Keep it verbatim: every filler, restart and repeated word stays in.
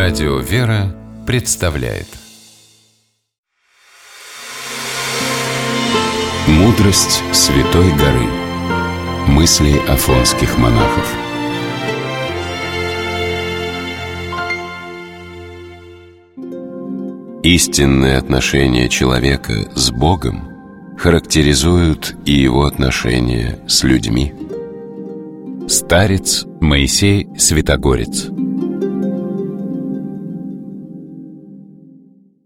Радио «Вера» представляет «Мудрость Святой горы». Мысли афонских монахов. Истинные отношения человека с Богом характеризуют и его отношения с людьми. Старец Моисей Святогорец.